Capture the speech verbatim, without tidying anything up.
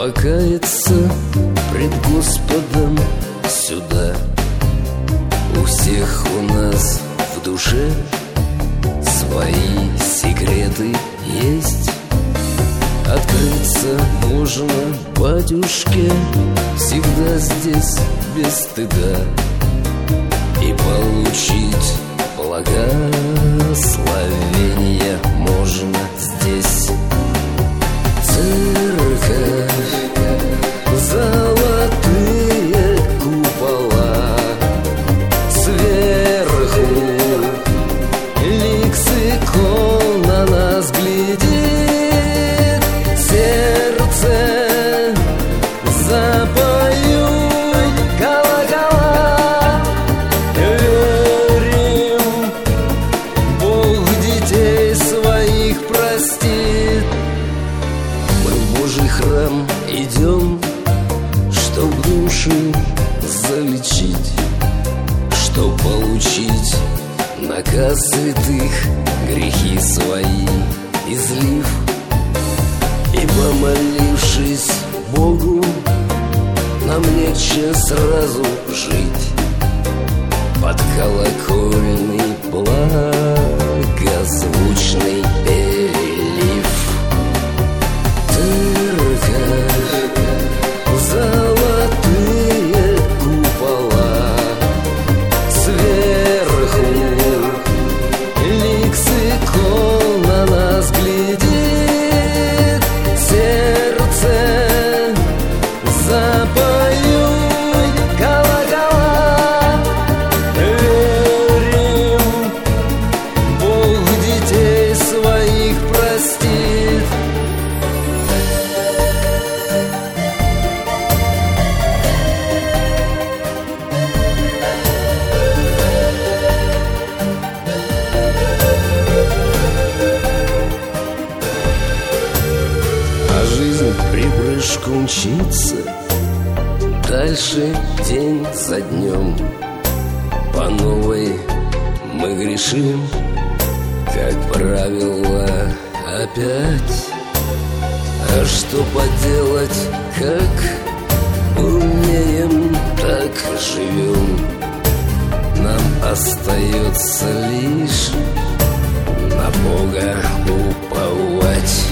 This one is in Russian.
покаяться пред Господом сюда. У всех у нас в душе свои секреты есть. Открыться можно батюшке всегда здесь без стыда и получить благословение можно здесь. Церковь, золотые купола, сверху лик с икон на нас глядит. Сердце запоют колокола. Верим, Бог детей своих простит. Мы в Божий храм идем, чтоб души залечить, чтоб получить наказ святых, грехи свои излив. И помолившись Богу, нам нече сразу жить под колокольный благозвучный перелив. Церковь, золотые купола, сверху лик с икон на нас глядит. Сердце запоют колокола. Верим, Бог детей своих простит. А жизнь припрыжку мчится дальше день за днем. По новой мы грешим, как правило, опять. А что поделать, как умеем, так живем. Нам остается лишь на Бога уповать.